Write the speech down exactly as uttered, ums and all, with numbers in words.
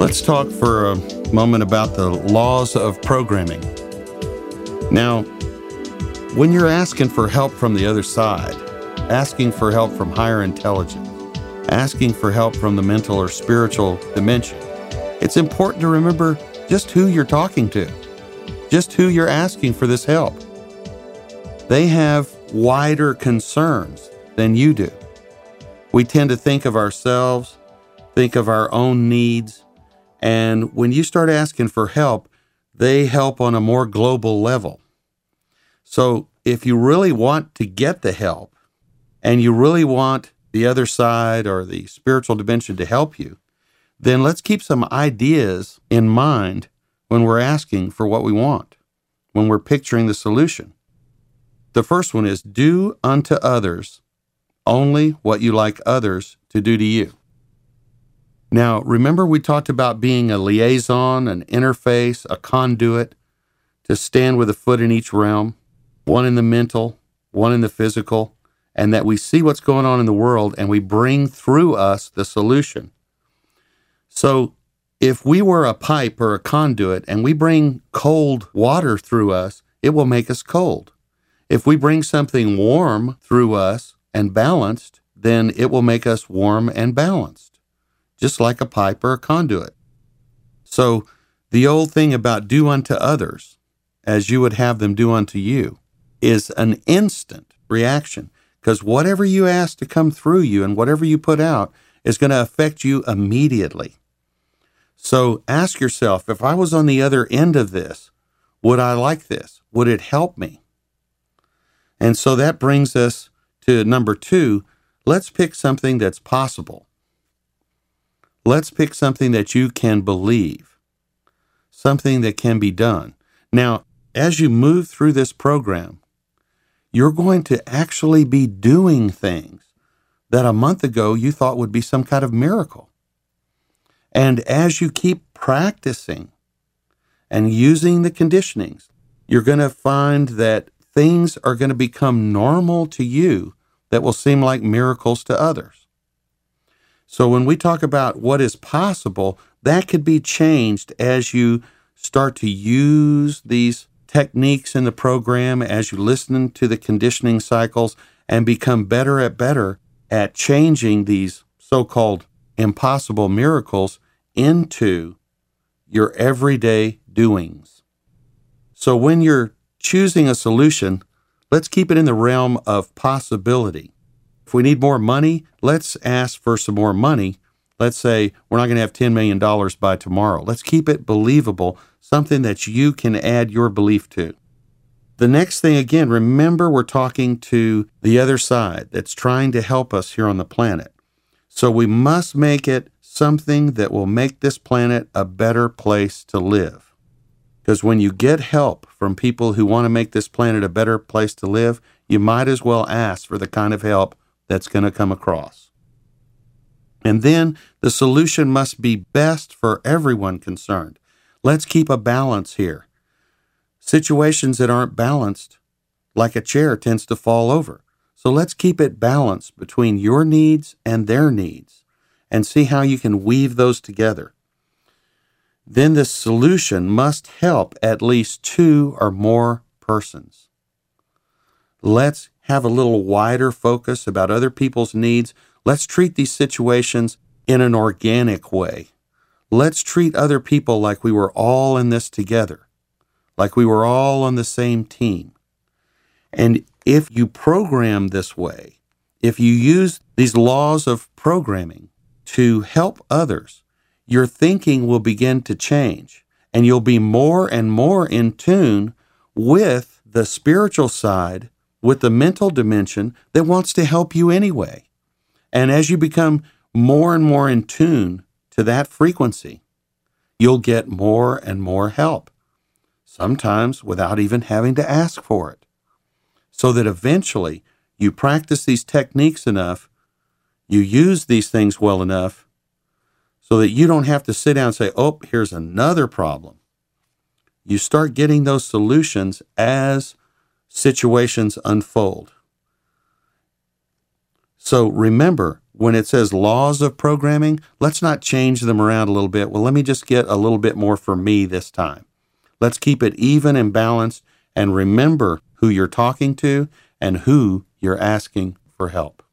Let's talk for a moment about the laws of programming. Now, when you're asking for help from the other side, asking for help from higher intelligence, asking for help from the mental or spiritual dimension, it's important to remember just who you're talking to, just who you're asking for this help. They have wider concerns than you do. We tend to think of ourselves, think of our own needs, and when you start asking for help, they help on a more global level. So if you really want to get the help, and you really want the other side or the spiritual dimension to help you, then let's keep some ideas in mind when we're asking for what we want, when we're picturing the solution. The first one is, do unto others only what you like others to do to you. Now, remember we talked about being a liaison, an interface, a conduit, to stand with a foot in each realm, one in the mental, one in the physical, and that we see what's going on in the world and we bring through us the solution. So if we were a pipe or a conduit and we bring cold water through us, it will make us cold. If we bring something warm through us and balanced, then it will make us warm and balanced, just like a pipe or a conduit. So the old thing about do unto others as you would have them do unto you is an instant reaction, because whatever you ask to come through you and whatever you put out is going to affect you immediately. So ask yourself, if I was on the other end of this, would I like this? Would it help me? And so that brings us to number two. Let's pick something that's possible. Let's pick something that you can believe, something that can be done. Now, as you move through this program, you're going to actually be doing things that a month ago you thought would be some kind of miracle. And as you keep practicing and using the conditionings, you're going to find that things are going to become normal to you that will seem like miracles to others. So when we talk about what is possible, that could be changed as you start to use these techniques in the program, as you listen to the conditioning cycles and become better at better at changing these so-called impossible miracles into your everyday doings. So when you're choosing a solution, let's keep it in the realm of possibility. If we need more money, let's ask for some more money. Let's say we're not going to have ten million dollars by tomorrow. Let's keep it believable, something that you can add your belief to. The next thing, again, remember we're talking to the other side that's trying to help us here on the planet. So we must make it something that will make this planet a better place to live. Because when you get help from people who want to make this planet a better place to live, you might as well ask for the kind of help that's going to come across. And then the solution must be best for everyone concerned. Let's keep a balance here. Situations that aren't balanced, like a chair, tends to fall over. So let's keep it balanced between your needs and their needs and see how you can weave those together. Then the solution must help at least two or more persons. Let's have a little wider focus about other people's needs. Let's treat these situations in an organic way. Let's treat other people like we were all in this together, like we were all on the same team. And if you program this way, if you use these laws of programming to help others, your thinking will begin to change, and you'll be more and more in tune with the spiritual side, with the mental dimension that wants to help you anyway. And as you become more and more in tune to that frequency, you'll get more and more help, sometimes without even having to ask for it. So that eventually you practice these techniques enough, you use these things well enough, so that you don't have to sit down and say, oh, here's another problem. You start getting those solutions as situations unfold. So remember, when it says laws of programming, let's not change them around a little bit. Well, let me just get a little bit more for me this time. Let's keep it even and balanced, and remember who you're talking to and who you're asking for help.